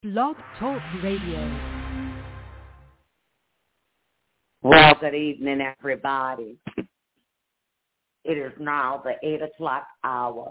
Blog Talk Radio. Well, good evening, everybody. It is now the 8 o'clock hour,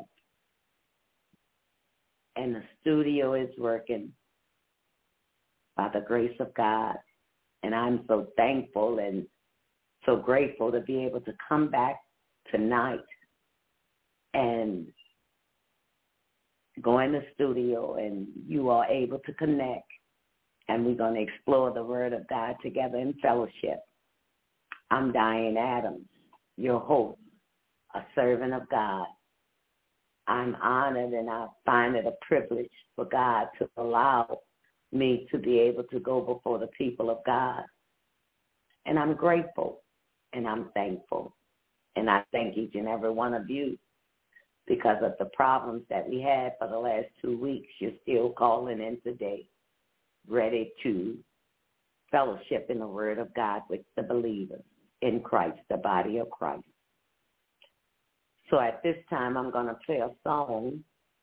and the studio is working by the grace of God. And I'm so thankful and so grateful to be able to come back tonight and go in the studio, and you are able to connect, and we're going to explore the Word of God together in fellowship. I'm Diane Adams, your host, a servant of God. I'm honored, and I find it a privilege for God to allow me to be able to go before the people of God. And I'm grateful, and I'm thankful, and I thank each and every one of you. Because of the problems that we had for the last 2 weeks, you're still calling in today, ready to fellowship in the Word of God with the believers in Christ, the body of Christ. So at this time, I'm going to play a song,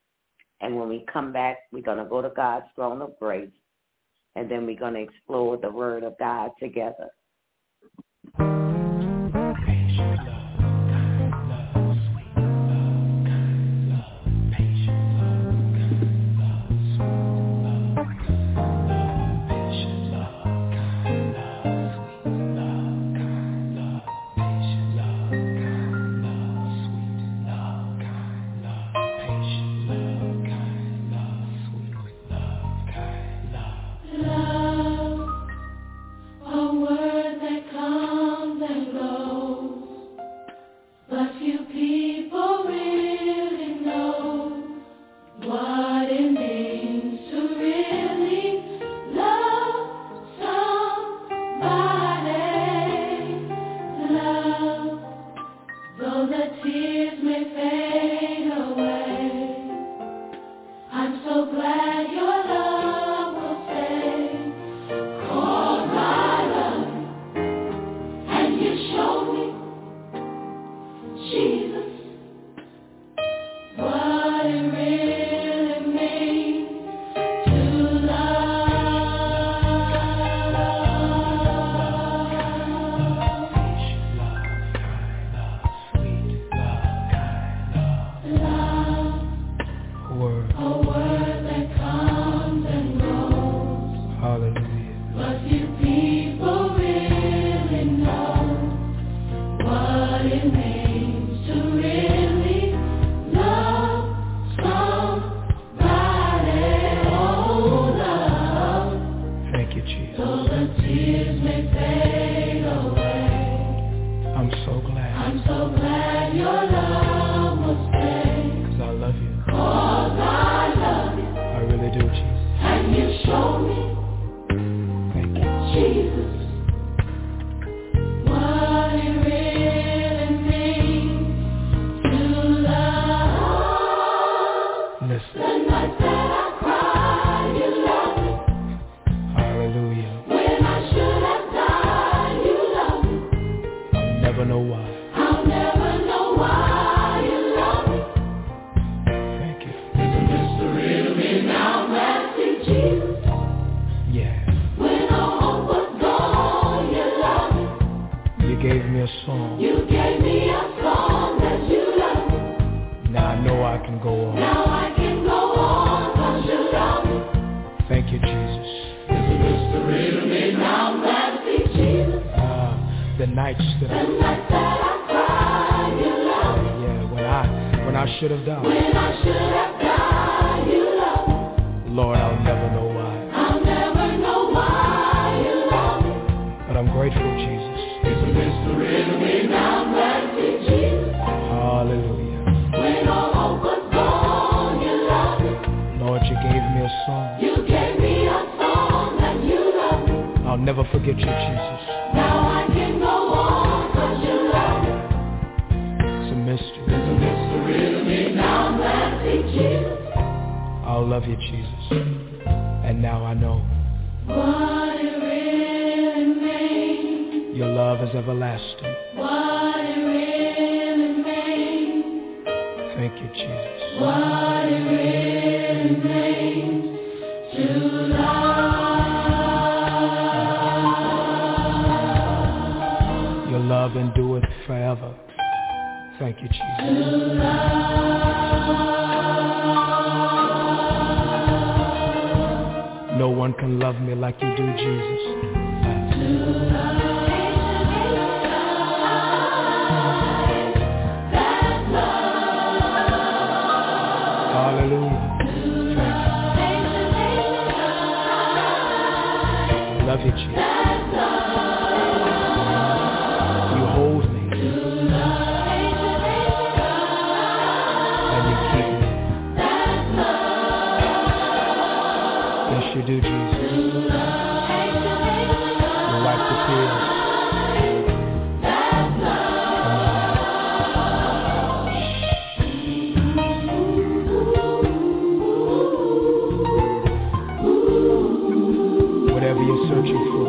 and when we come back, we're going to go to God's throne of grace, and then we're going to explore the Word of God together. What it really means to love. forever. Thank you, Jesus. No one can love me like you do, Jesus. Hallelujah. Thank you. Love you, Jesus. You hold me. And you keep me. Yes, you do, Jesus. You wipe the tears. Whatever you're searching for,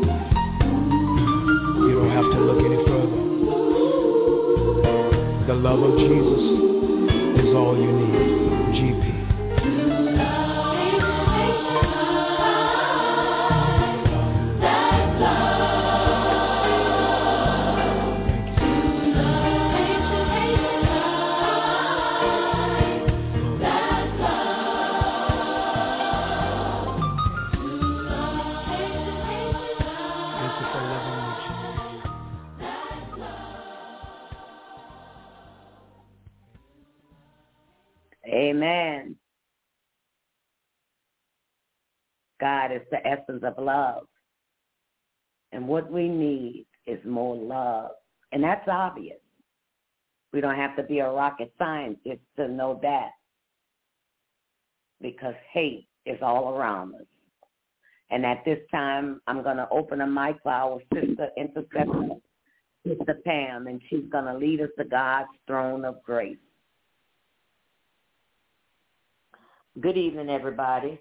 you don't have to look any further. The love of Jesus is all you need. GP. Amen. God is the essence of love. And what we need is more love. And that's obvious. We don't have to be a rocket scientist to know that. Because hate is all around us. And at this time, I'm going to open a mic for our sister intercessor, Sister Pam, and she's going to lead us to God's throne of grace. Good evening, everybody.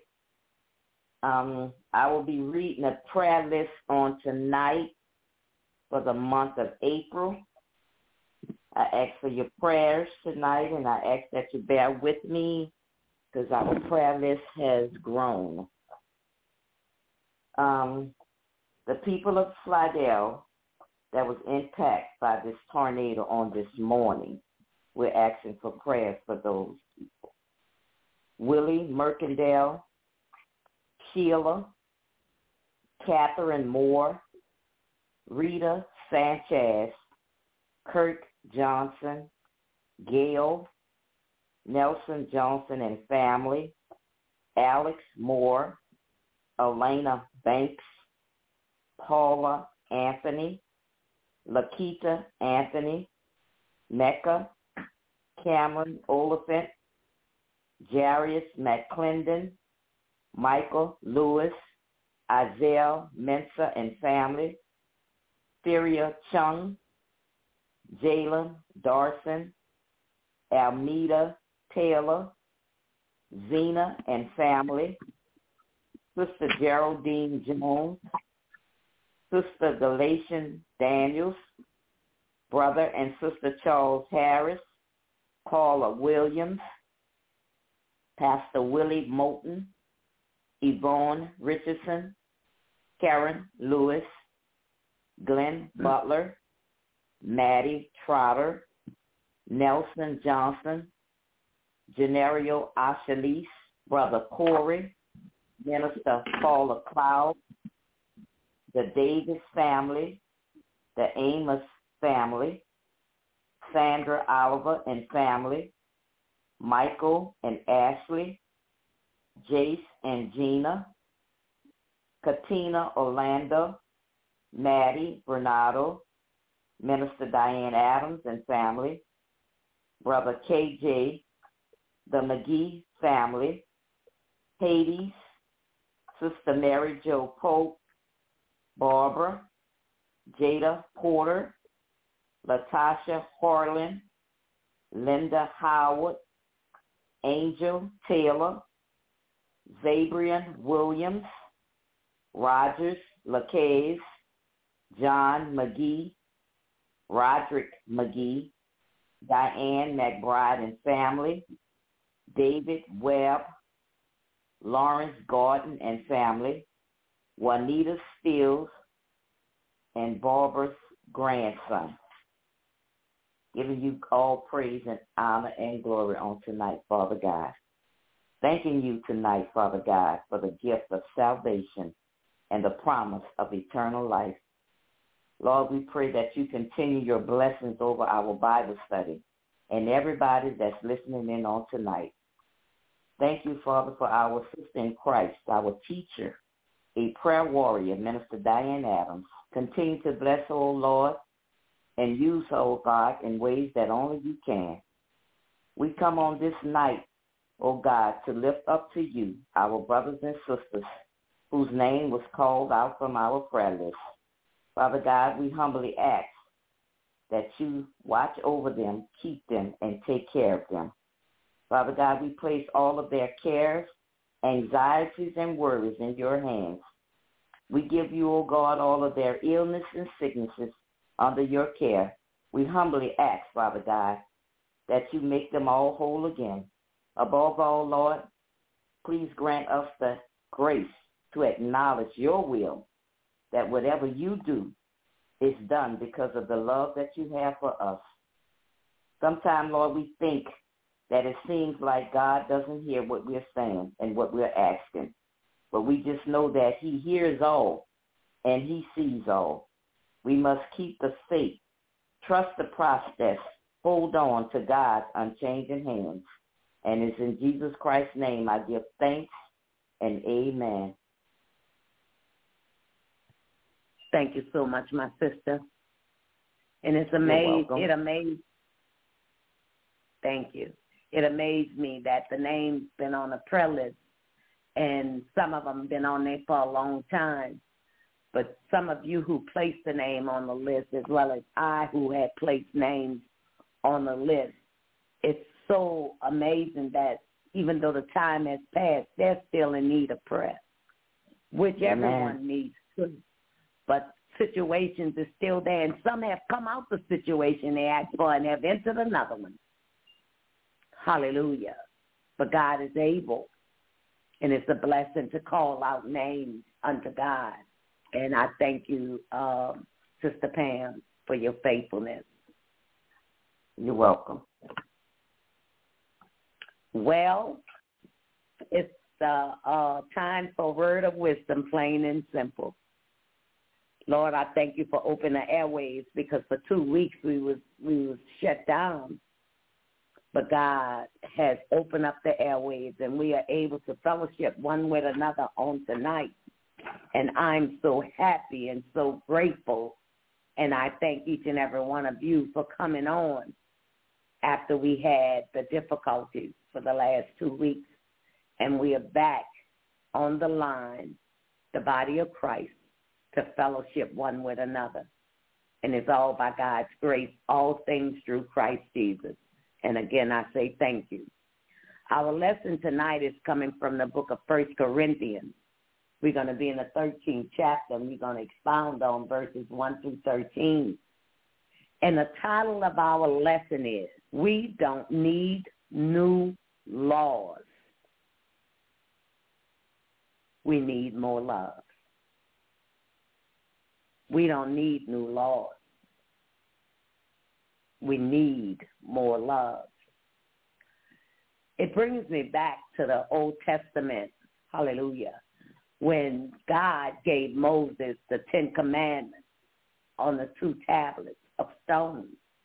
I will be reading a prayer list on tonight for the month of April. I ask for your prayers tonight, and I ask that you bear with me because our prayer list has grown. The people of Slidell that was impacted by this tornado on this morning, we're asking for prayers for those people. Willie Mercandale, Sheila, Catherine Moore, Rita Sanchez, Kirk Johnson, Gail, Nelson Johnson and family, Alex Moore, Elena Banks, Paula Anthony, Lakita Anthony, Mecca, Cameron Oliphant, Jarius McClendon, Michael Lewis, Isaiah Mensa and family, Syria Chung, Jalen Darson, Almeda Taylor, Zena and family, Sister Geraldine Jones, Sister Galatian Daniels, Brother and Sister Charles Harris, Paula Williams, Pastor Willie Moulton, Yvonne Richardson, Karen Lewis, Glenn Butler, Maddie Trotter, Nelson Johnson, Generio Ashalise, Brother Corey, Minister Paula Cloud, the Davis family, the Amos family, Sandra Oliver and family, Michael and Ashley, Jace and Gina, Katina Orlando, Maddie Bernardo, Minister Diane Adams and family, Brother KJ, the McGee family, Hades, Sister Mary Jo Pope, Barbara, Jada Porter, Latasha Harlan, Linda Howard, Angel Taylor, Zabrian Williams, Rogers Lacaze, John McGee, Roderick McGee, Diane McBride and family, David Webb, Lawrence Gordon and family, Juanita Stills, and Barbara's grandson. giving you all praise and honor and glory on tonight, Father God. Thanking you tonight, Father God, for the gift of salvation and the promise of eternal life. Lord, we pray that you continue your blessings over our Bible study and everybody that's listening in on tonight. Thank you, Father, for our sister in Christ, our teacher, a prayer warrior, Minister Diane Adams. Continue to bless her, O Lord, and use her, O God, in ways that only you can. We come on this night, O God, to lift up to you our brothers and sisters whose name was called out from our prayer list. Father God, we humbly ask that you watch over them, keep them, and take care of them. Father God, we place all of their cares, anxieties, and worries in your hands. We give you, O God, all of their illness and sicknesses under your care. We humbly ask, Father God, that you make them all whole again. Above all, Lord, please grant us the grace to acknowledge your will, that whatever you do is done because of the love that you have for us. Sometimes, Lord, we think that it seems like God doesn't hear what we're saying and what we're asking. But we just know that he hears all and he sees all. We must keep the faith, trust the process, hold on to God's unchanging hands. And it's in Jesus Christ's name I give thanks and amen. Thank you so much, my sister. And it's amazing. Thank you. It amazed me that the name's been on the prayer list, and some of them been on there for a long time. But some of you who placed the name on the list, as well as I who had placed names on the list, it's so amazing that even though the time has passed, they're still in need of prayer, which everyone needs too. But situations are still there, and some have come out the situation they asked for and have entered another one. Hallelujah. But God is able, and it's a blessing to call out names unto God. And I thank you, Sister Pam, for your faithfulness. You're welcome. Well, it's time for word of wisdom, plain and simple. Lord, I thank you for opening the airwaves, because for 2 weeks we was shut down. But God has opened up the airwaves, and we are able to fellowship one with another on tonight. And I'm so happy and so grateful. And I thank each and every one of you for coming on after we had the difficulties for the last 2 weeks. And we are back on the line, the body of Christ, to fellowship one with another. And it's all by God's grace, all things through Christ Jesus. And again, I say thank you. Our lesson tonight is coming from the book of 1 Corinthians. We're going to be in the 13th chapter, and we're going to expound on verses 1 through 13. And the title of our lesson is, We Don't Need New Laws. We need more love. We don't need new laws. We need more love. It brings me back to the Old Testament, hallelujah, when God gave Moses the 10 Commandments on the 2 tablets of stone.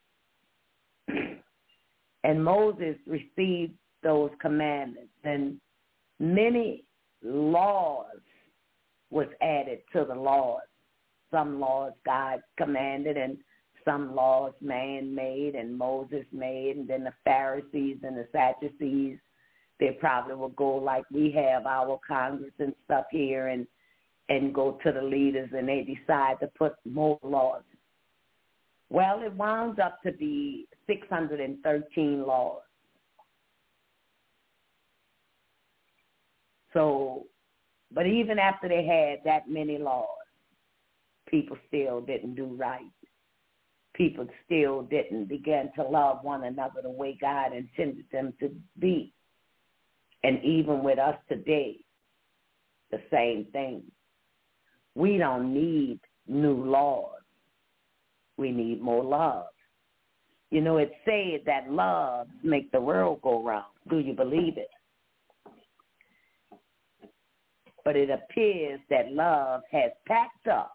And Moses received those commandments, and many laws was added to the laws. Some laws God commanded, and some laws man made and Moses made, and then the Pharisees and the Sadducees, they probably will go like we have our Congress and stuff here and go to the leaders, and they decide to put more laws. Well, it wound up to be 613 laws. So, but even after they had that many laws, people still didn't do right. People still didn't begin to love one another the way God intended them to be. And even with us today, the same thing. We don't need new laws. We need more love. You know, it said that love makes the world go round. Do you believe it? But it appears that love has packed up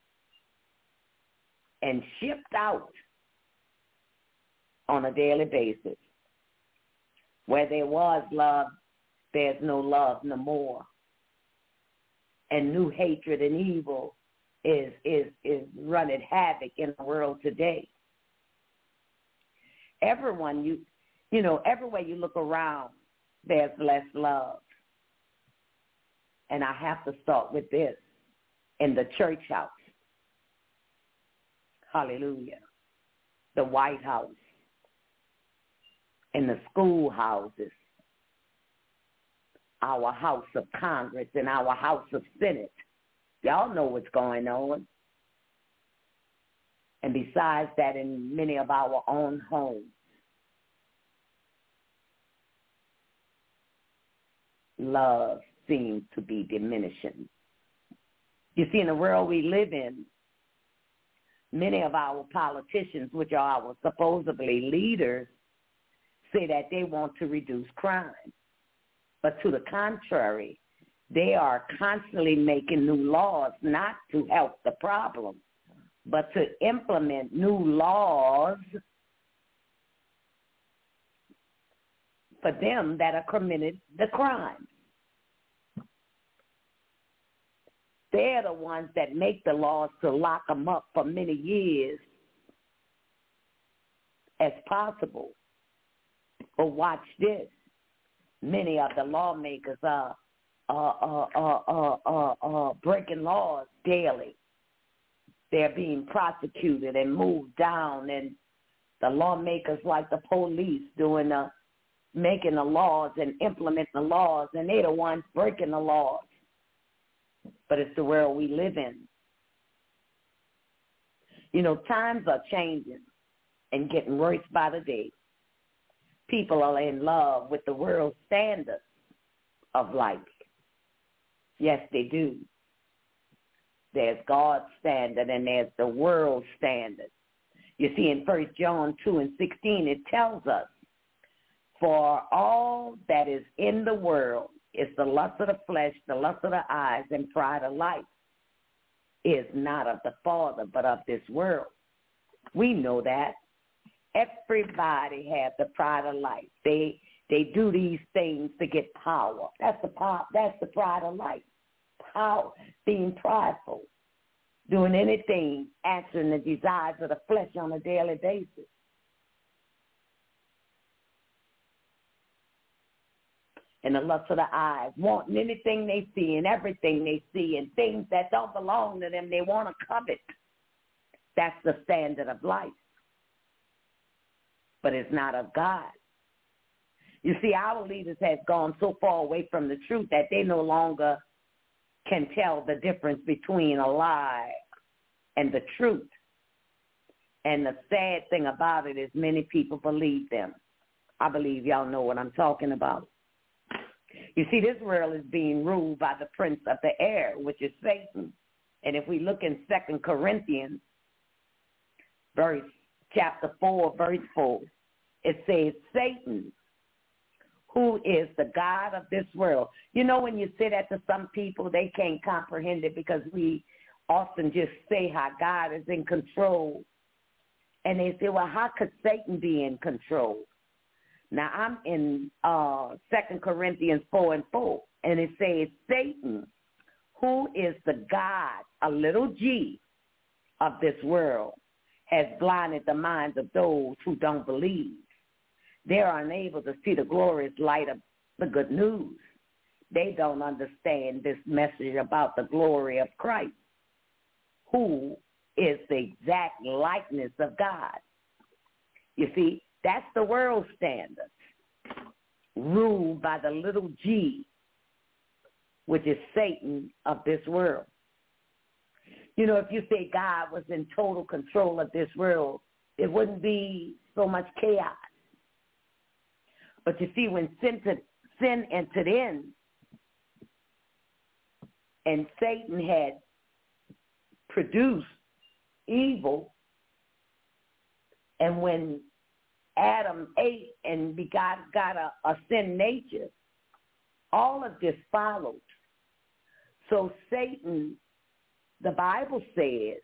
and shipped out on a daily basis. Where there was love, there's no love no more. And new hatred and evil is running havoc in the world today. Everywhere you look around, there's less love. And I have to start with this in the church house. Hallelujah. The White House. In the schoolhouses. Our House of Congress and our House of Senate. Y'all know what's going on. And besides that, in many of our own homes. Love seems to be diminishing. You see, in the world we live in, many of our politicians, which are our supposedly leaders, say that they want to reduce crime. But to the contrary, they are constantly making new laws not to help the problem, but to implement new laws for them that are committed the crime. They're the ones that make the laws to lock them up for many years as possible. But watch this. Many of the lawmakers are breaking laws daily. They're being prosecuted and moved down, and the lawmakers like the police making the laws and implementing the laws, and they're the ones breaking the laws. But it's the world we live in. You know, times are changing and getting worse by the day. People are in love with the world's standards of life. Yes, they do. There's God's standard and there's the world's standard. You see, in 1 John 2:16, it tells us, for all that is in the world is the lust of the flesh, the lust of the eyes, and pride of life, is not of the Father, but of this world. We know that. Everybody has the pride of life. They do these things to get power. That's the pride of life. Power, being prideful, doing anything, answering the desires of the flesh on a daily basis. And the lust of the eyes, wanting anything they see and everything they see, and things that don't belong to them, they want to covet. That's the standard of life. But it's not of God. You see, our leaders have gone so far away from the truth that they no longer can tell the difference between a lie and the truth. And the sad thing about it is many people believe them. I believe y'all know what I'm talking about. You see, this world is being ruled by the prince of the air, which is Satan. And if we look in 2 Corinthians, chapter 4, verse 4, it says, Satan, who is the God of this world. You know, when you say that to some people, they can't comprehend it because we often just say how God is in control. And they say, well, how could Satan be in control? Now, I'm in 2 Corinthians 4:4, and it says, Satan, who is the God, a little g, of this world, has blinded the minds of those who don't believe. They are unable to see the glorious light of the good news. They don't understand this message about the glory of Christ, who is the exact likeness of God. You see, that's the world standard, ruled by the little g, which is Satan of this world. You know, if you say God was in total control of this world, it wouldn't be so much chaos. But you see, when sin entered in, and Satan had produced evil, and when Adam ate and got a sin nature, all of this followed. So Satan, the Bible says,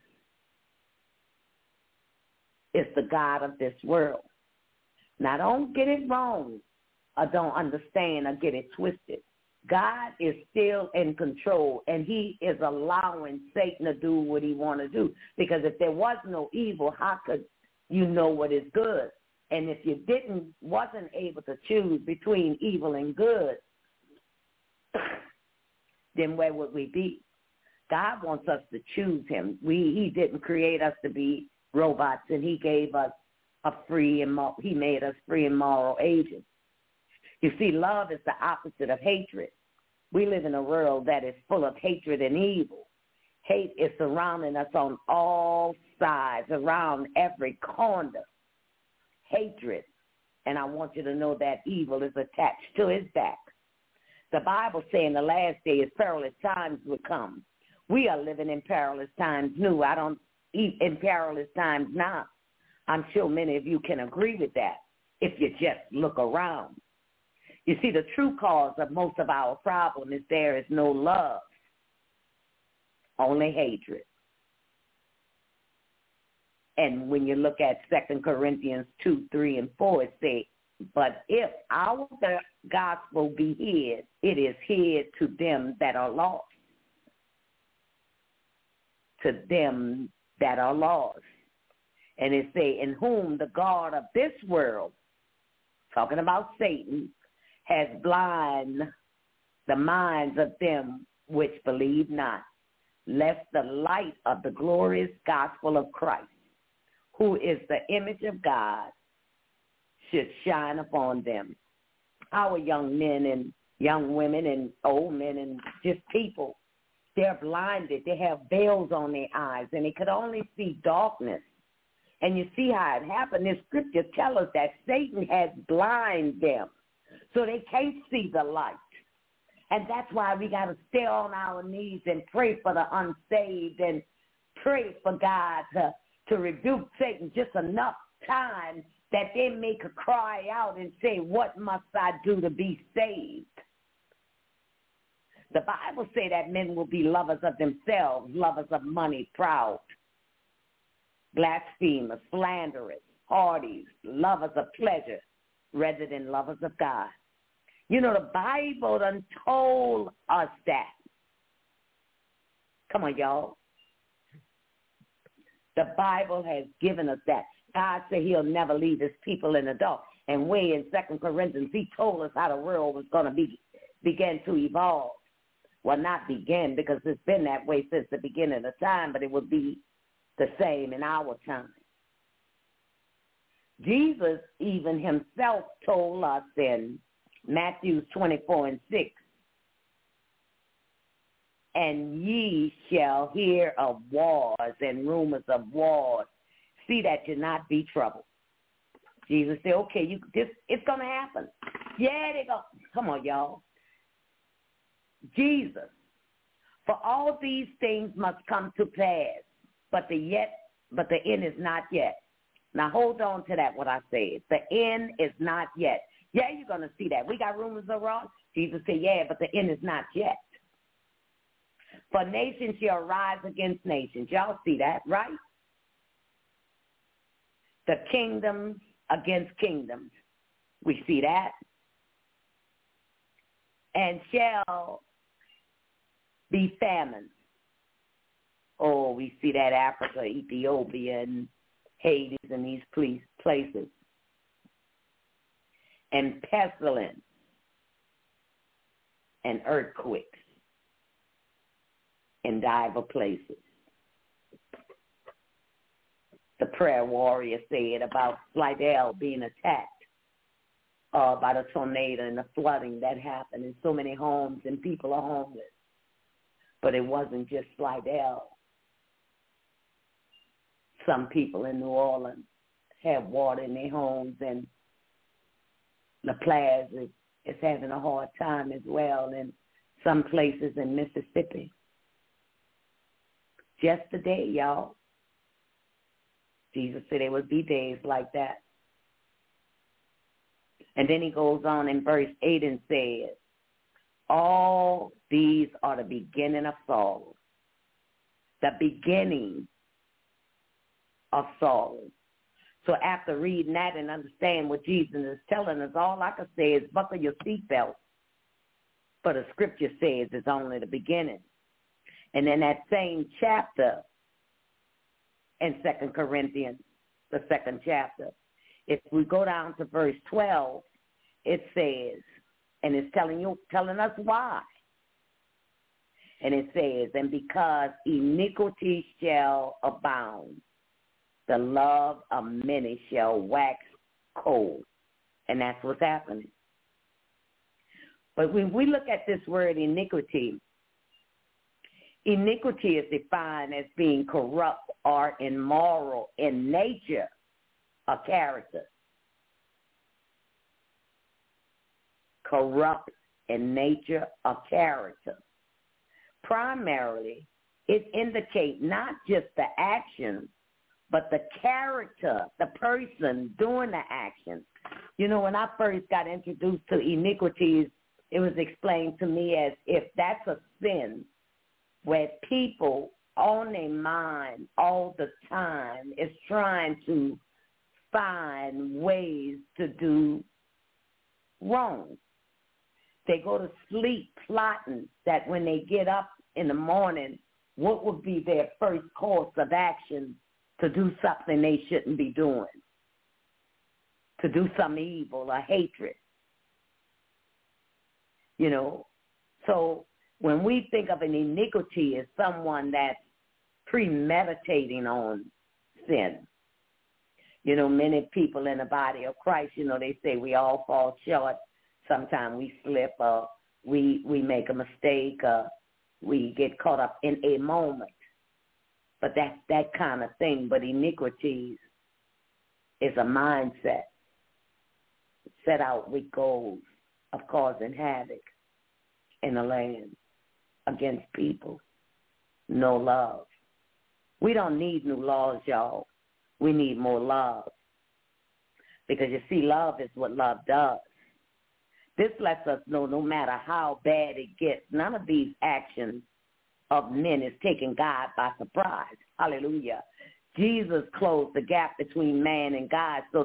is the God of this world. Now, don't get it wrong or don't understand or get it twisted. God is still in control, and he is allowing Satan to do what he want to do. Because if there was no evil, how could you know what is good? And if you wasn't able to choose between evil and good, then where would we be? God wants us to choose him. He didn't create us to be robots, and he gave us he made us free and moral agents. You see, love is the opposite of hatred. We live in a world that is full of hatred and evil. Hate is surrounding us on all sides, around every corner. Hatred. And I want you to know that evil is attached to his back. The Bible says in the last days perilous times will come. We are living in perilous times new. I don't eat in perilous times now. I'm sure many of you can agree with that if you just look around. You see, the true cause of most of our problem is there is no love, only hatred. And when you look at 2 Corinthians 2, 3, and 4, it says, but if our gospel be hid, it is hid to them that are lost. To them that are lost. And it say, in whom the God of this world, talking about Satan, has blind the minds of them which believe not, lest the light of the glorious gospel of Christ, who is the image of God, should shine upon them. Our young men and young women and old men and just people, they're blinded. They have veils on their eyes, and they could only see darkness. And you see how it happened. The scripture tells us that Satan has blinded them, so they can't see the light. And that's why we got to stay on our knees and pray for the unsaved and pray for God to rebuke Satan just enough time that they make a cry out and say, what must I do to be saved? The Bible say that men will be lovers of themselves, lovers of money, proud, blasphemers, slanderers, hardies, lovers of pleasure, rather than lovers of God. You know, the Bible done told us that. Come on, y'all. The Bible has given us that. God said he'll never leave his people in the dark. And way in 2 Corinthians, he told us how the world was going to begin to evolve. Well, not begin, because it's been that way since the beginning of time, but it would be the same in our time. Jesus even himself told us in Matthew 24 and 6, and ye shall hear of wars and rumors of wars. See that you not be troubled. Jesus said, okay, it's going to happen. Yeah, they go. Come on, y'all. Jesus, for all these things must come to pass, but the end is not yet. Now hold on to that, what I said. The end is not yet. Yeah, you're going to see that. We got rumors of wrong. Jesus said, yeah, but the end is not yet. For nation shall rise against nations. Y'all see that, right? The kingdoms against kingdoms. We see that. And shall be famines. Oh, we see that Africa, Ethiopia, and Hades and these places. And pestilence and earthquakes in divers places. The prayer warrior said about Slidell being attacked by the tornado and the flooding that happened in so many homes, and people are homeless. But it wasn't just Slidell. Some people in New Orleans have water in their homes, and La Plaza is having a hard time as well, and some places in Mississippi. Just today, y'all, Jesus said there would be days like that. And then he goes on in verse 8 and says, all these are the beginning of sorrow. The beginning of sorrow. So after reading that and understand what Jesus is telling us, all I can say is buckle your seatbelt. But the scripture says it's only the beginning. And in that same chapter in 2 Corinthians, the second chapter, if we go down to verse 12, it says, and it's telling us why. And it says, and because iniquity shall abound, the love of many shall wax cold. And that's what's happening. But when we look at this word iniquity, iniquity is defined as being corrupt or immoral in nature or character. Corrupt in nature or character. Primarily, it indicates not just the action, but the character, the person doing the action. You know, when I first got introduced to iniquities, it was explained to me as if that's a sin where people on their mind all the time is trying to find ways to do wrong. They go to sleep plotting that when they get up in the morning, what would be their first course of action to do something they shouldn't be doing, to do some evil or hatred. You know, so when we think of an iniquity as someone that's premeditating on sin, you know, many people in the body of Christ, you know, they say we all fall short. Sometimes we slip or we make a mistake or we get caught up in a moment. But that's that kind of thing. But iniquities is a mindset set out with goals of causing havoc in the land against people. No love. We don't need new laws, y'all. We need more love. Because you see, love is what love does. This lets us know no matter how bad it gets, none of these actions of men is taking God by surprise. Hallelujah. Jesus closed the gap between man and God so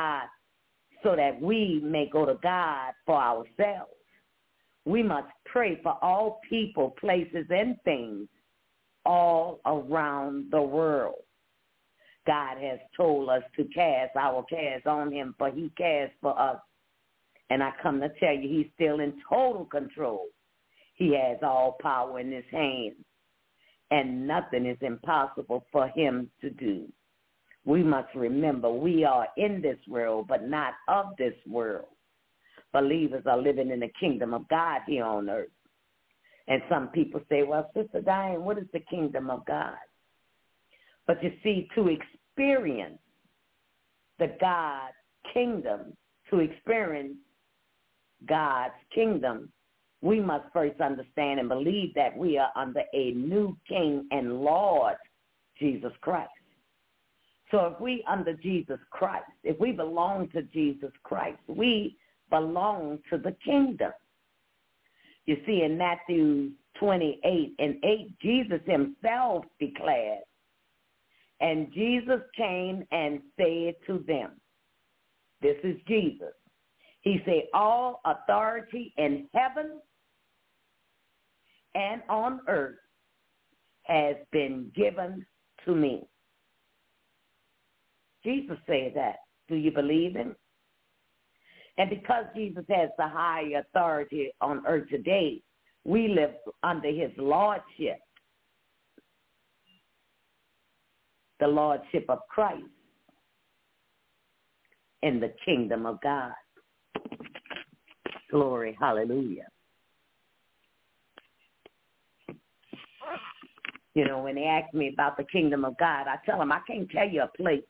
that we may go to God for ourselves. We must pray for all people, places, and things all around the world. God has told us to cast our cares on him, for he cares for us. And I come to tell you, he's still in total control. He has all power in his hands, and nothing is impossible for him to do. We must remember we are in this world, but not of this world. Believers are living in the kingdom of God here on earth. And some people say, well, Sister Diane, what is the kingdom of God? But you see, to experience the God kingdom, to experience God's kingdom, we must first understand and believe that we are under a new King and Lord, Jesus Christ. So if we under Jesus Christ, if we belong to Jesus Christ, we belong to the kingdom. You see, in Matthew 28:8, Jesus himself declared, and Jesus came and said to them, this is Jesus. He said, all authority in heaven and on earth has been given to me. Jesus said that. Do you believe him? And because Jesus has the high authority on earth today, we live under his lordship, the lordship of Christ in the kingdom of God. Glory, hallelujah. You know, when they ask me about the kingdom of God, I tell them I can't tell you a place.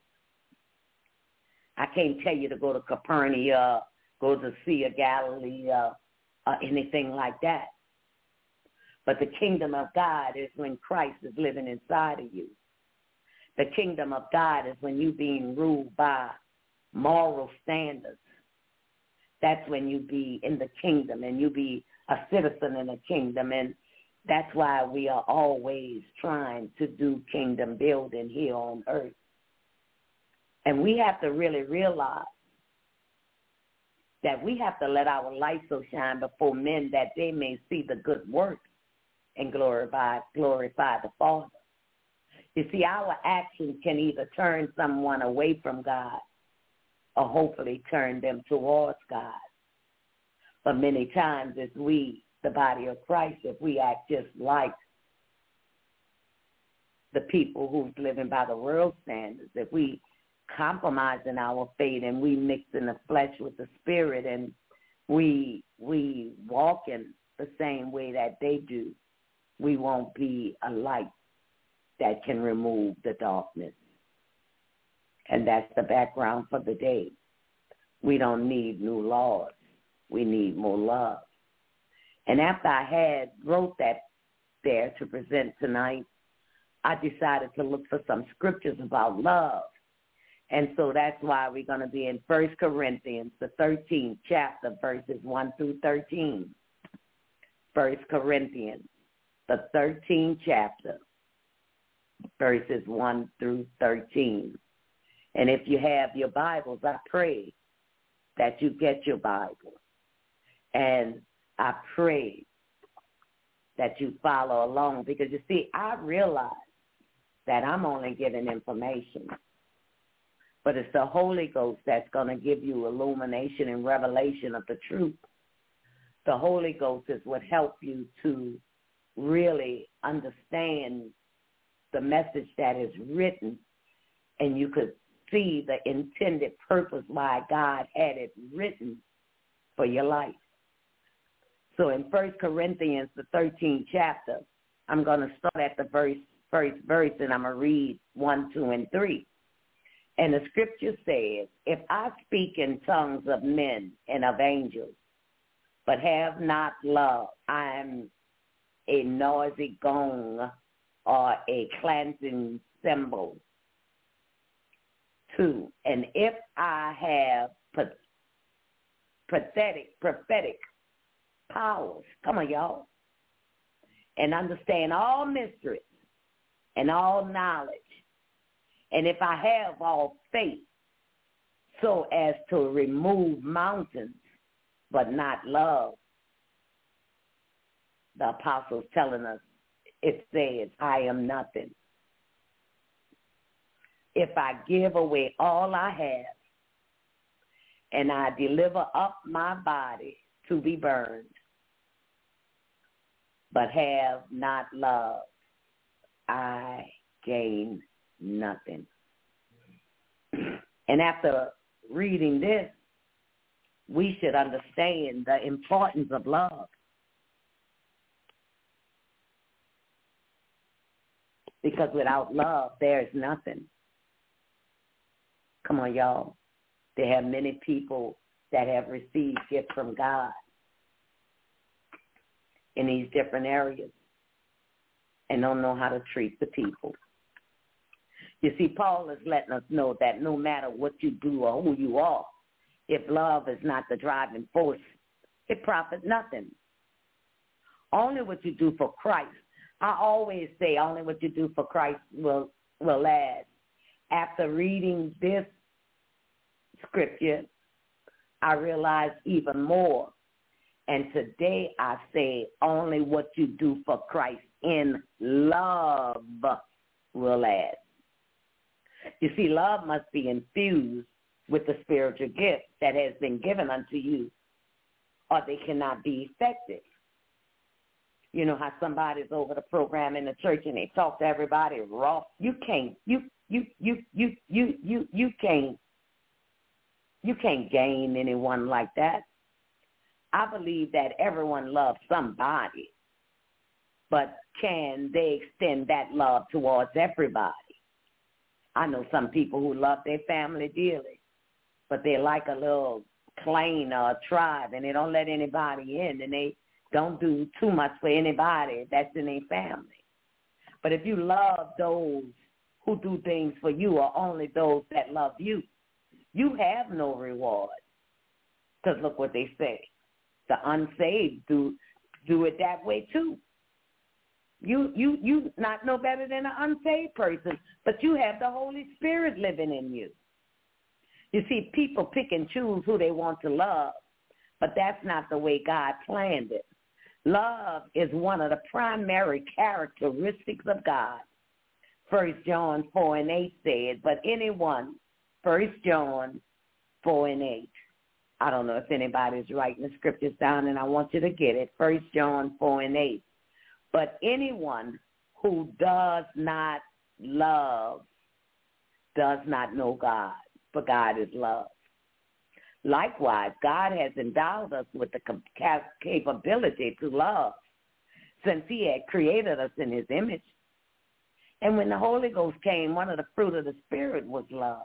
I can't tell you to go to Capernaum, go to the Sea of Galilee, or anything like that. But the kingdom of God is when Christ is living inside of you. The kingdom of God is when you're being ruled by moral standards. that's when you be in the kingdom and you be a citizen in the kingdom. And that's why we are always trying to do kingdom building here on earth. And we have to really realize that we have to let our light so shine before men that they may see the good work and glorify the Father. You see, our actions can either turn someone away from God or hopefully turn them towards God. But many times it's we, the body of Christ, if we act just like the people who's living by the world standards, if we compromise in our faith and we mix in the flesh with the spirit and we walk in the same way that they do, we won't be a light that can remove the darkness. And that's the background for the day. We don't need new laws. We need more love. And after I wrote that there to present tonight, I decided to look for some scriptures about love. And so that's why we're going to be in 1 Corinthians, the 13th chapter, verses 1 through 13. 1 Corinthians, the 13th chapter, verses 1 through 13. And if you have your Bibles, I pray that you get your Bible. And I pray that you follow along because, you see, I realize that I'm only giving information. But it's the Holy Ghost that's going to give you illumination and revelation of the truth. The Holy Ghost is what help you to really understand the message that is written, and you could see the intended purpose why God had it written for your life. So in 1 Corinthians, the 13th chapter, I'm going to start at the first verse, and I'm going to read 1, 2, and 3. And the scripture says, if I speak in tongues of men and of angels, but have not love, I am a noisy gong or a clanging cymbal. 2, and if I have prophetic powers, come on, y'all, and understand all mysteries and all knowledge, and if I have all faith so as to remove mountains, but not love, the apostles telling us, it says, I am nothing. If I give away all I have and I deliver up my body to be burned, but have not love, I gain nothing. And after reading this, we should understand the importance of love. Because without love, there is nothing. Come on, y'all. There have many people that have received gifts from God in these different areas and don't know how to treat the people. You see, Paul is letting us know that no matter what you do or who you are, if love is not the driving force, it profits nothing. Only what you do for Christ. I always say only what you do for Christ will last. After reading this scripture, I realized even more. And today I say only what you do for Christ in love will last. You see, love must be infused with the spiritual gift that has been given unto you, or they cannot be effective. You know how somebody's over the program in the church and they talk to everybody raw. You can't gain anyone like that. I believe that everyone loves somebody, but can they extend that love towards everybody? I know some people who love their family dearly, but they're like a little clan or a tribe, and they don't let anybody in, and they don't do too much for anybody that's in their family. But if you love those who do things for you or only those that love you, you have no reward. Because look what they say. The unsaved do it that way too. You not no better than an unsaved person, but you have the Holy Spirit living in you. You see, people pick and choose who they want to love, but that's not the way God planned it. Love is one of the primary characteristics of God. 1 John 4:8 said, but anyone, 1 John 4:8. I don't know if anybody's writing the scriptures down, and I want you to get it. 1 John 4:8. But anyone who does not love does not know God, for God is love. Likewise, God has endowed us with the capability to love, since he had created us in his image. And when the Holy Ghost came, one of the fruit of the Spirit was love.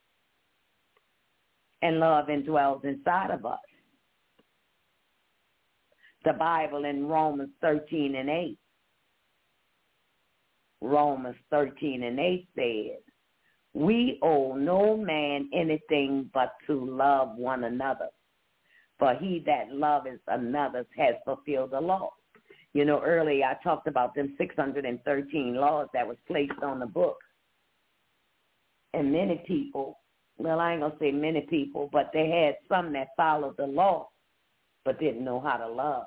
And love indwells inside of us. The Bible in Romans 13:8. Romans 13:8 says, we owe no man anything but to love one another. For he that loveth another has fulfilled the law. You know, earlier I talked about them 613 laws that was placed on the book. And many people, well, I ain't going to say many people, but they had some that followed the law but didn't know how to love.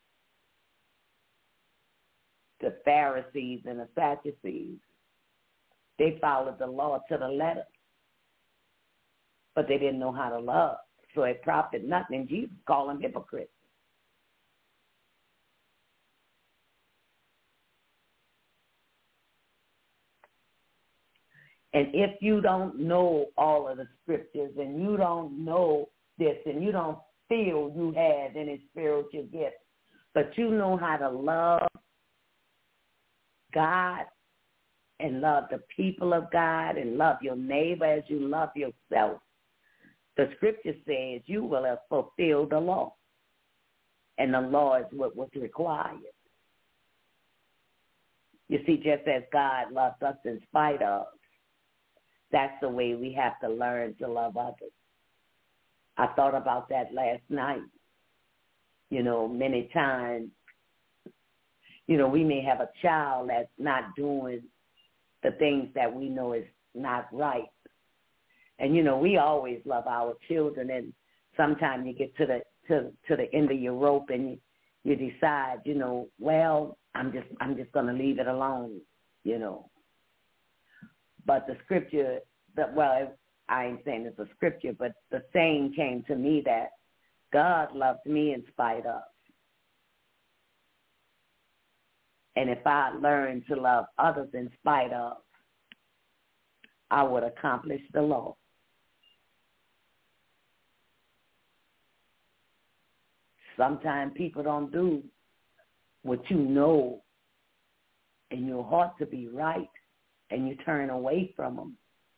The Pharisees and the Sadducees, they followed the law to the letter, but they didn't know how to love. So it profited nothing. Jesus called them hypocrites. And if you don't know all of the scriptures and you don't know this and you don't feel you have any spiritual gifts, but you know how to love God and love the people of God and love your neighbor as you love yourself, the scripture says you will have fulfilled the law. And the law is what was required. You see, just as God loves us in spite of, that's the way we have to learn to love others. I thought about that last night. You know, many times, you know, we may have a child that's not doing the things that we know is not right. And, you know, we always love our children, and sometimes you get to the end of your rope and you decide, you know, well, I'm just going to leave it alone, you know. But the scripture, I ain't saying it's a scripture, but the saying came to me that God loved me in spite of. And if I learned to love others in spite of, I would accomplish the law. Sometimes people don't do what you know in your heart to be right, and you turn away from them.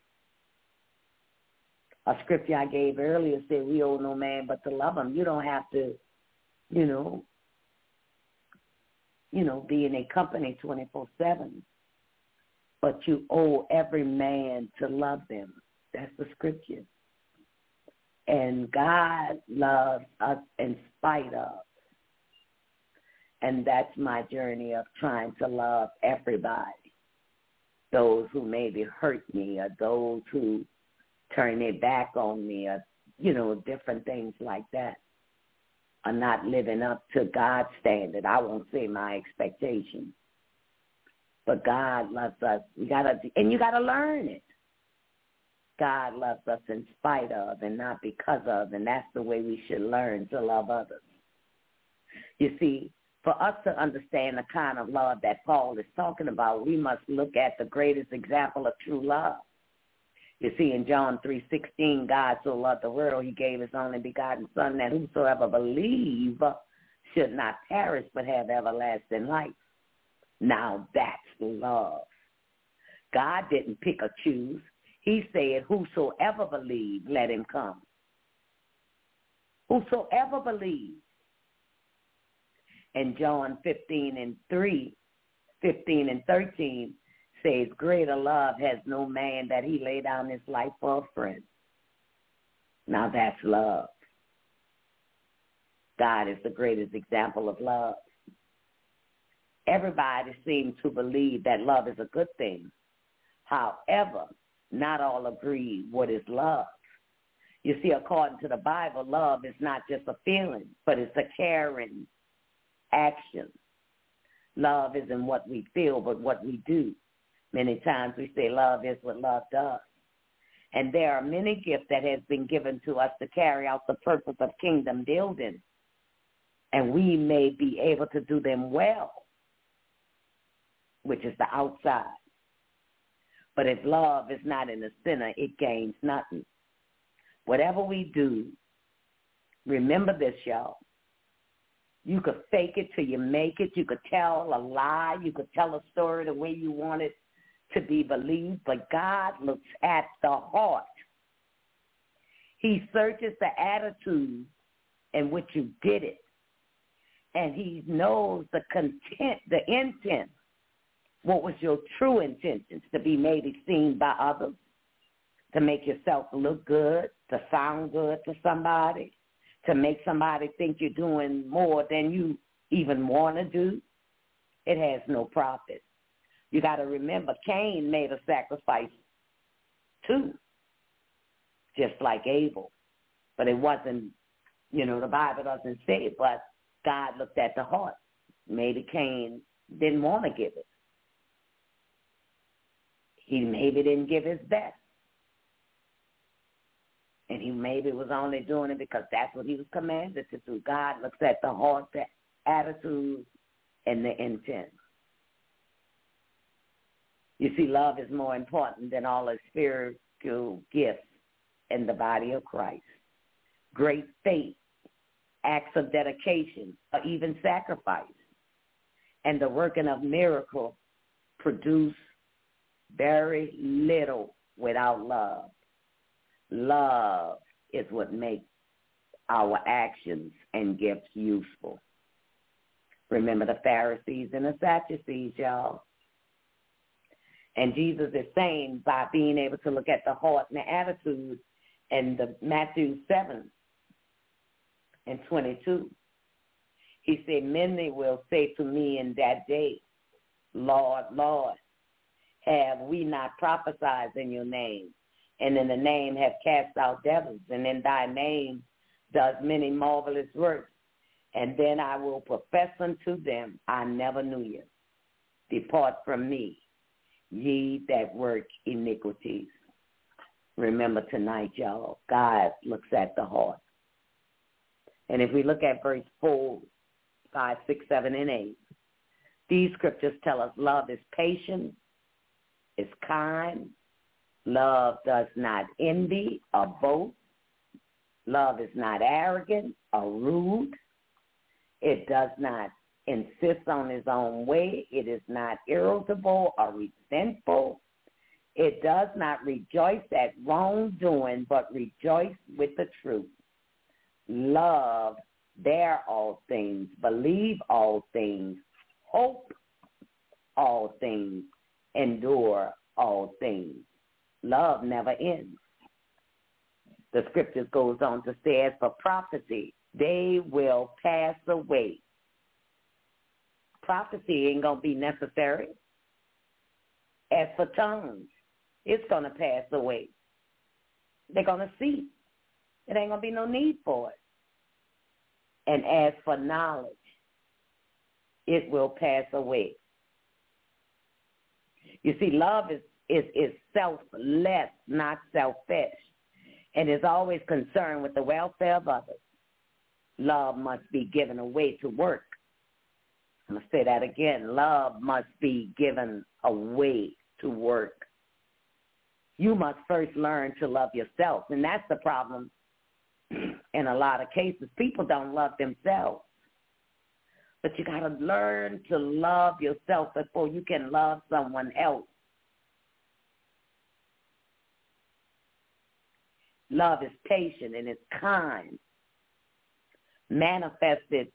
A scripture I gave earlier said we owe no man but to love him. You don't have to, you know, be in their company 24/7. But you owe every man to love them. That's the scripture. And God loves us in spite of. And that's my journey of trying to love everybody. Those who maybe hurt me, or those who turn their back on me, or, you know, different things like that, are not living up to God's standard. I won't say my expectations. But God loves us. You gotta learn it. God loves us in spite of and not because of, and that's the way we should learn to love others. You see, for us to understand the kind of love that Paul is talking about, we must look at the greatest example of true love. You see, in John 3:16, God so loved the world, he gave his only begotten Son, that whosoever believe should not perish but have everlasting life. Now that's love. God didn't pick or choose. He said, whosoever believes, let him come. Whosoever believes. And John 15 and 13 says, greater love has no man that he lay down his life for a friend. Now that's love. God is the greatest example of love. Everybody seems to believe that love is a good thing. However, not all agree what is love. You see, according to the Bible, love is not just a feeling, but it's a caring action. Love isn't what we feel, but what we do. Many times we say love is what love does. And there are many gifts that has been given to us to carry out the purpose of kingdom building. And we may be able to do them well, which is the outside. But if love is not in the center, it gains nothing. Whatever we do, remember this, y'all. You could fake it till you make it. You could tell a lie. You could tell a story the way you want it to be believed. But God looks at the heart. He searches the attitude in which you did it. And he knows the intent. What was your true intentions? To be maybe seen by others, to make yourself look good, to sound good to somebody, to make somebody think you're doing more than you even want to do. It has no profit. You got to remember, Cain made a sacrifice too, just like Abel. But it wasn't, the Bible doesn't say it, but God looked at the heart. Maybe Cain didn't want to give it. He maybe didn't give his best. And he maybe was only doing it because that's what he was commanded to do. God looks at the heart, the attitude, and the intent. You see, love is more important than all the spiritual gifts in the body of Christ. Great faith, acts of dedication, or even sacrifice, and the working of miracles produce very little without love. Love is what makes our actions and gifts useful. Remember the Pharisees and the Sadducees, y'all. And Jesus is saying by being able to look at the heart and the attitude in the Matthew 7:22, he said, many will say to me in that day, Lord, Lord, have we not prophesied in your name? And in the name have cast out devils, and in thy name does many marvelous works. And then I will profess unto them, I never knew you. Depart from me, ye that work iniquities. Remember tonight, y'all, God looks at the heart. And if we look at verse 4, 5, 6, 7, and 8, these scriptures tell us love is patient, is kind. Love does not envy or boast. Love is not arrogant or rude. It does not insist on its own way. It is not irritable or resentful. It does not rejoice at wrongdoing, but rejoice with the truth. Love bear all things, believe all things, hope all things, endure all things. Love never ends. The scriptures goes on to say, as for prophecy, they will pass away. Prophecy ain't going to be necessary. As for tongues, it's going to pass away. They're going to cease. It ain't going to be no need for it. And as for knowledge, it will pass away. You see, love is selfless, not selfish, and is always concerned with the welfare of others. Love must be given away to work. I'm going to say that again. Love must be given away to work. You must first learn to love yourself, and that's the problem in a lot of cases. People don't love themselves. But you got to learn to love yourself before you can love someone else. Love is patient and it's kind, manifesting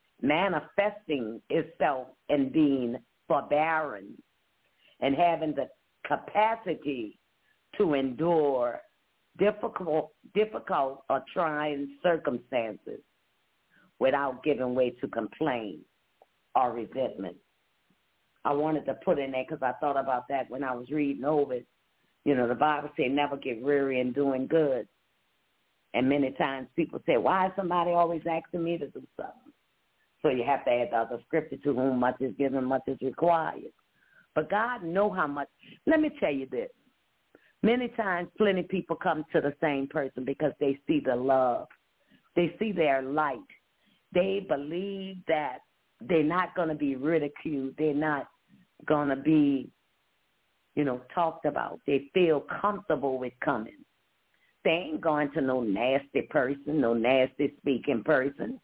itself in being forbearing and having the capacity to endure difficult or trying circumstances without giving way to complaint or resentment. I wanted to put in there because I thought about that when I was reading over it. You know, the Bible said never get weary in doing good. And many times people say, why is somebody always asking me to do something? So you have to add the other scripture, to whom much is given, much is required. But God know how much. Let me tell you this. Many times plenty of people come to the same person because they see the love. They see their light. They believe that they're not going to be ridiculed. They're not going to be, talked about. They feel comfortable with coming. They ain't going to no nasty person, no nasty speaking person.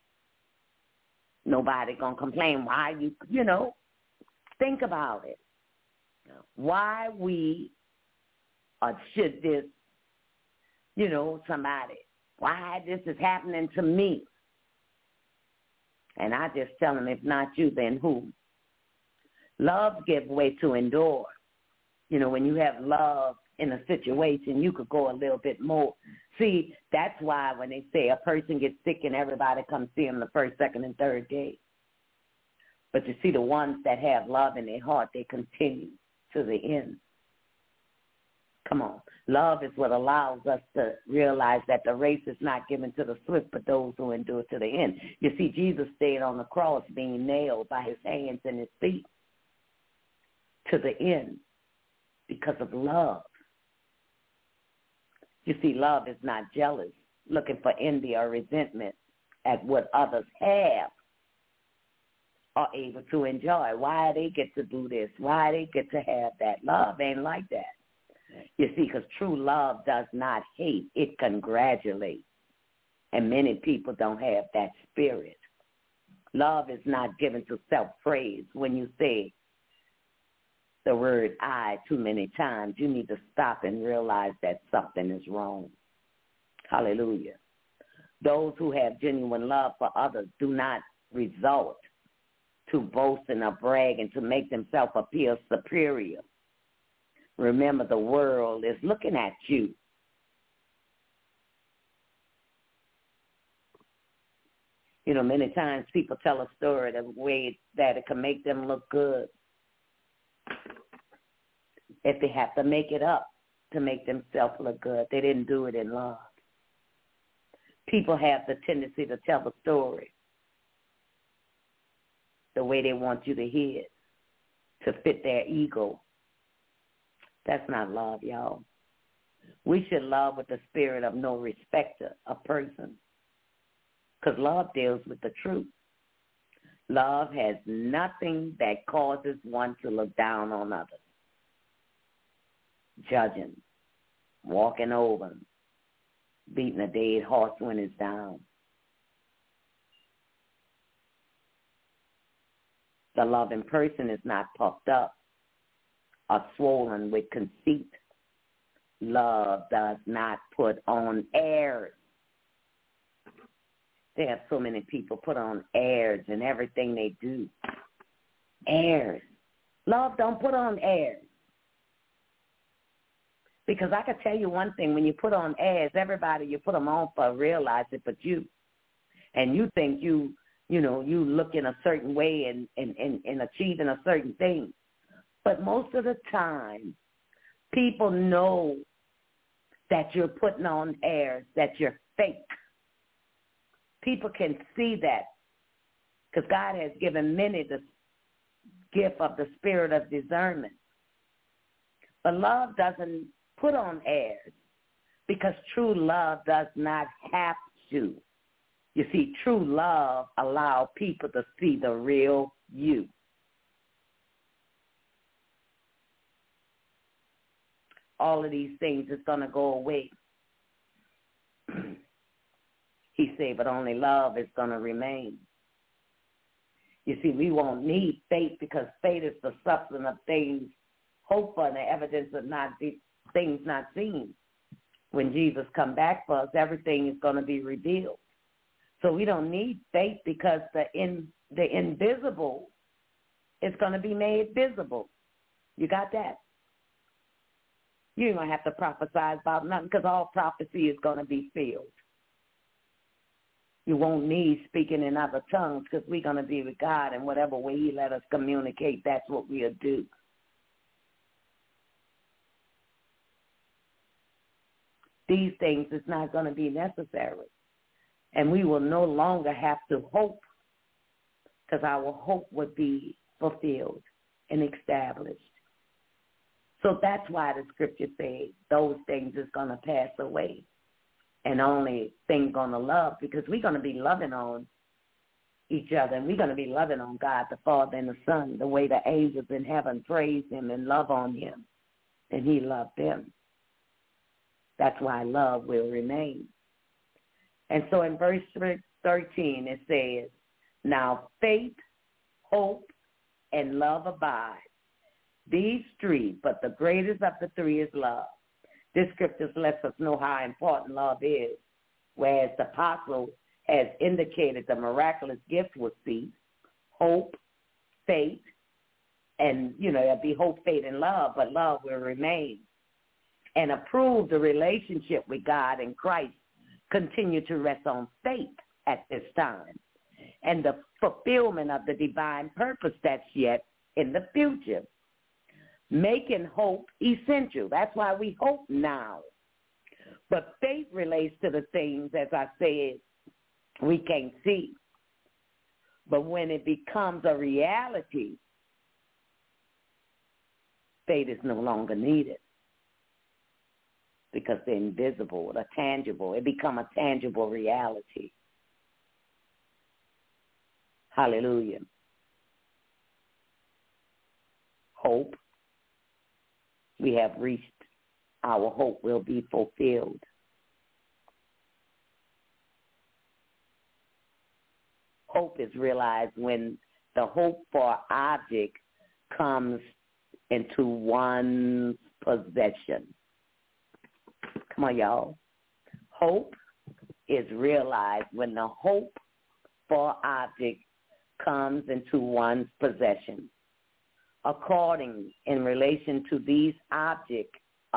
Nobody going to complain why think about it. Why we or should this, somebody, why this is happening to me? And I just tell them, if not you, then who? Love gives way to endure. When you have love in a situation, you could go a little bit more. See, that's why when they say a person gets sick and everybody comes see them the first, second, and third day. But you see, the ones that have love in their heart, they continue to the end. Come on. Love is what allows us to realize that the race is not given to the swift, but those who endure to the end. You see, Jesus stayed on the cross being nailed by his hands and his feet to the end because of love. You see, love is not jealous, looking for envy or resentment at what others have or able to enjoy. Why they get to do this? Why they get to have that? Love ain't like that. You see, because true love does not hate. It congratulates. And many people don't have that spirit. Love is not given to self-praise. When you say the word I too many times, you need to stop and realize that something is wrong. Hallelujah. Those who have genuine love for others do not resort to boasting or bragging to make themselves appear superior. Remember, the world is looking at you. Many times people tell a story the way that it can make them look good. If they have to make it up to make themselves look good, they didn't do it in love. People have the tendency to tell the story the way they want you to hear it, to fit their ego. That's not love, y'all. We should love with the spirit of no respecter of person, because love deals with the truth. Love has nothing that causes one to look down on others. Judging, walking over, beating a dead horse when it's down. The loving person is not puffed up or swollen with conceit. Love does not put on airs. They have so many people put on airs in everything they do. Airs. Love don't put on airs. Because I can tell you one thing, when you put on airs, everybody you put them on for realize it but you. And you think you look in a certain way and achieving a certain thing. But most of the time, people know that you're putting on airs, that you're fake. People can see that because God has given many the gift of the spirit of discernment. But love doesn't put on airs because true love does not have to. You see, true love allows people to see the real you. All of these things is going to go away. He said, but only love is going to remain. You see, we won't need faith because faith is the substance of things hoped for and the evidence of things not seen. When Jesus come back for us, everything is going to be revealed. So we don't need faith because the invisible is going to be made visible. You got that? You ain't going to have to prophesy about nothing because all prophecy is going to be filled. You won't need speaking in other tongues because we're going to be with God, and whatever way he let us communicate, that's what we'll do. These things is not going to be necessary. And we will no longer have to hope, because our hope would be fulfilled and established. So that's why the scripture says those things is going to pass away. And only thing going to love, because we're going to be loving on each other, and we're going to be loving on God the Father and the Son, the way the angels in heaven praise him and love on him, and he loved them. That's why love will remain. And so in verse 13 it says, now faith, hope, and love abide. These three, but the greatest of the three is love. This scripture lets us know how important love is, whereas the apostle has indicated the miraculous gift will cease, hope, faith, and, it'll be hope, faith, and love, but love will remain. And approve the relationship with God and Christ continue to rest on faith at this time, and the fulfillment of the divine purpose that's yet in the future, making hope essential. That's why we hope now. But faith relates to the things, as I said, we can't see. But when it becomes a reality, faith is no longer needed, because they're invisible, they're tangible. It become a tangible reality. Hallelujah. Hope. We have reached our hope will be fulfilled. Hope is realized when the hope for object comes into one's possession. Come on, y'all. Hope is realized when the hope for object comes into one's possession. According, in relation to these objects,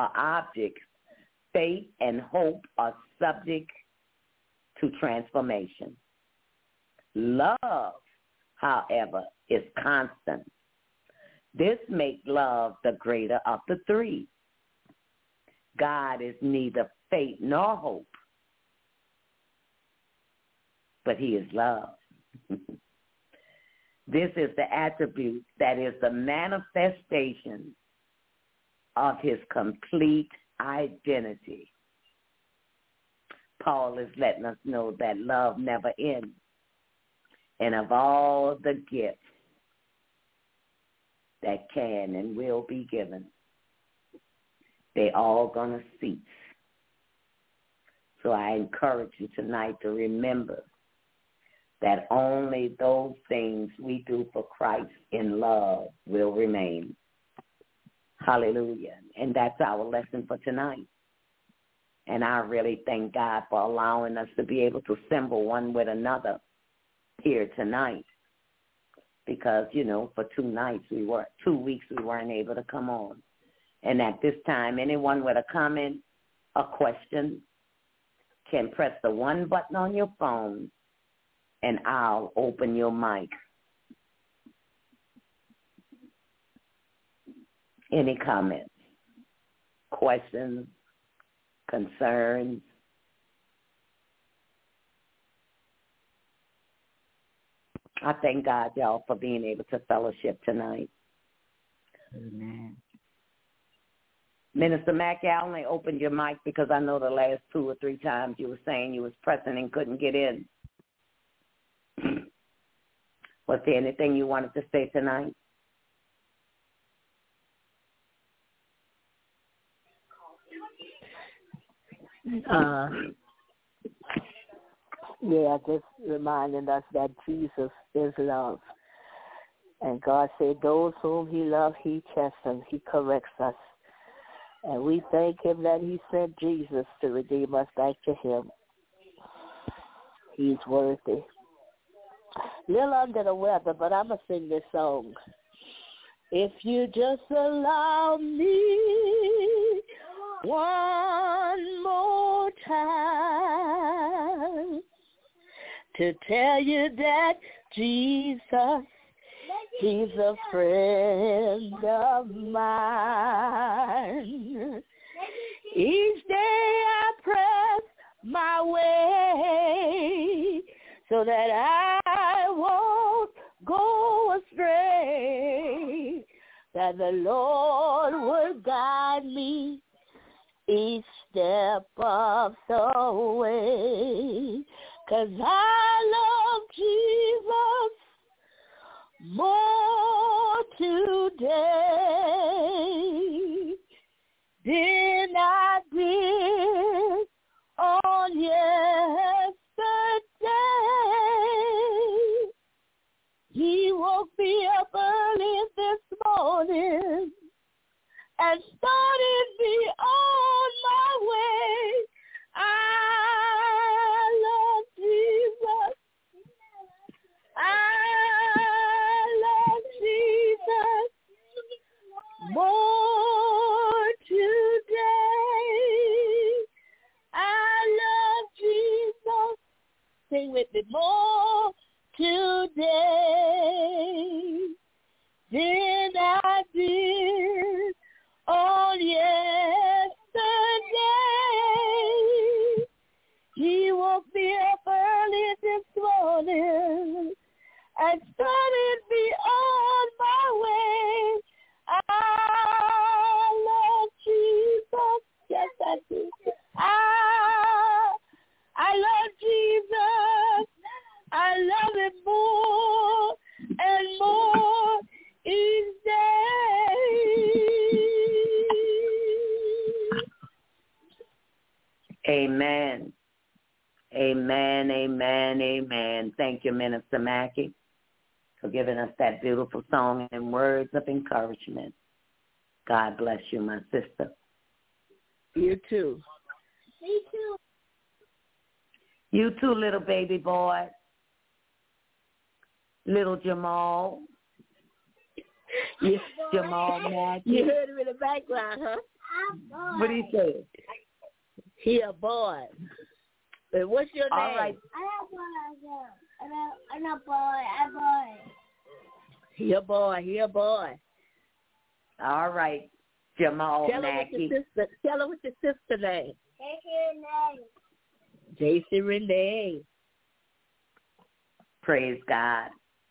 faith and hope are subject to transformation. Love, however, is constant. This makes love the greater of the three. God is neither faith nor hope, but he is love. This is the attribute that is the manifestation of his complete identity. Paul is letting us know that love never ends. And of all the gifts that can and will be given, they all going to cease. So I encourage you tonight to remember that only those things we do for Christ in love will remain. Hallelujah. And that's our lesson for tonight. And I really thank God for allowing us to be able to assemble one with another here tonight. Because, for 2 weeks we weren't able to come on. And at this time, anyone with a comment, a question, can press the one button on your phone, and I'll open your mic. Any comments, questions, concerns? I thank God, y'all, for being able to fellowship tonight. Amen. Minister Mackey, I only opened your mic because I know the last 2 or 3 times you were saying you was pressing and couldn't get in. Was there anything you wanted to say tonight? Yeah, just reminding us that Jesus is love. And God said, those whom he loves, he chastens, he corrects us. And we thank him that he sent Jesus to redeem us back to him. He's worthy. A little under the weather, but I'm going to sing this song. If you just allow me one more time, to tell you that Jesus, He's a friend of mine. Each day I press my way so that I won't go astray, that the Lord would guide me each step of the way, 'cause I love Jesus more today than I did on yesterday. He woke me up early this morning and started me on my way. I love Jesus. I love Jesus more today. I love Jesus. Sing with me, more today than I did on yesterday. He woke me up early this morning and started me on my way. I love Jesus. Yes, I do. I love Jesus. I love him more and more each day. Amen. Amen, amen, amen. Thank you, Minister Mackey, for giving us that beautiful song and words of encouragement. God bless you, my sister. You too. Me too. You too, little baby boy. Little Jamal. Yes. Jamal Mackey. You heard him in the background, huh? What did he say? He a boy. But what's your name? All right. I'm a boy. He a boy. He a boy. All right, Jamal Tell Mackey. Tell her what's your sister name. Renee. JC Renee. Praise God.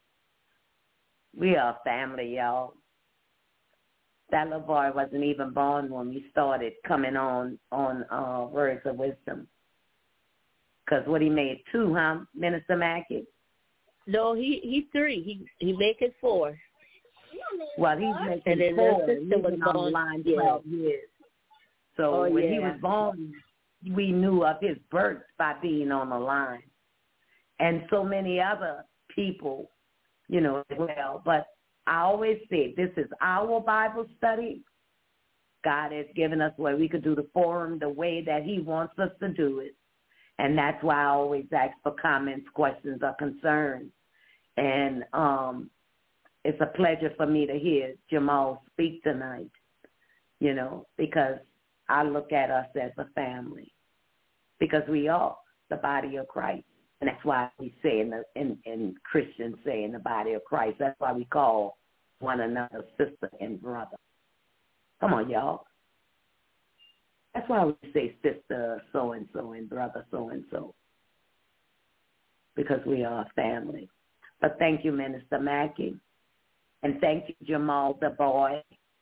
We are family, y'all. That little boy wasn't even born when we started coming on Words of Wisdom. Because what he made 2, huh, Minister Mackey? No, he 3. He making 4. Well, he's And making then 4. the He's sister was been on the born, line yeah. 12 years. So when he was born, we knew of his birth by being on the line. And so many other people, you know, as well. But I always say this is our Bible study. God has given us where we could do the forum the way that he wants us to do it. And that's why I always ask for comments, questions, or concerns. And it's a pleasure for me to hear Jamal speak tonight, you know, because I look at us as a family, because we are the body of Christ. And that's why we say in Christians say in the body of Christ, that's why we call one another sister and brother. Come on, y'all. That's why we say sister so-and-so and brother so-and-so, because we are a family. But thank you, Minister Mackey. And thank you, Jamal, the boy.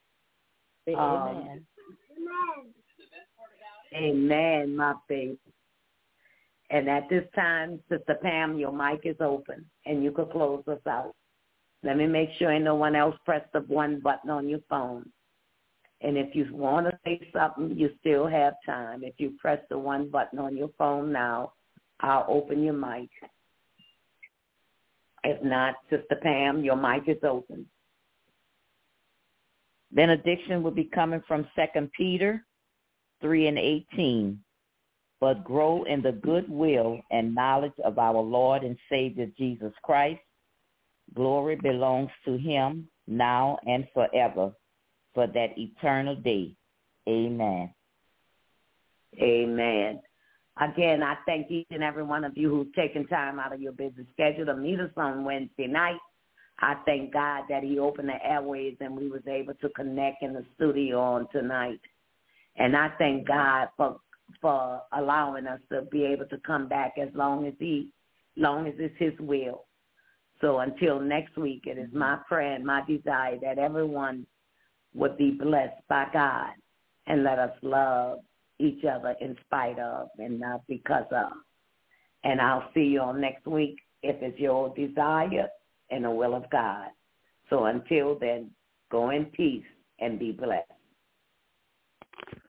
Amen. Amen, my baby. And at this time, Sister Pam, your mic is open, and you could close us out. Let me make sure no one else pressed the one button on your phone. And if you want to say something, you still have time. If you press the one button on your phone now, I'll open your mic. If not, Sister Pam, your mic is open. Benediction will be coming from 2 Peter 3:18. But grow in the good will and knowledge of our Lord and Savior Jesus Christ. Glory belongs to him now and forever, for that eternal day. Amen. Amen. Again, I thank each and every one of you who's taken time out of your busy schedule to meet us on Wednesday night. I thank God that he opened the airways and we was able to connect in the studio on tonight. And I thank God for allowing us to be able to come back as long as it's his will. So until next week, it is my prayer and my desire that everyone would be blessed by God and let us love each other in spite of and not because of. And I'll see you on next week if it's your desire and the will of God. So until then, go in peace and be blessed.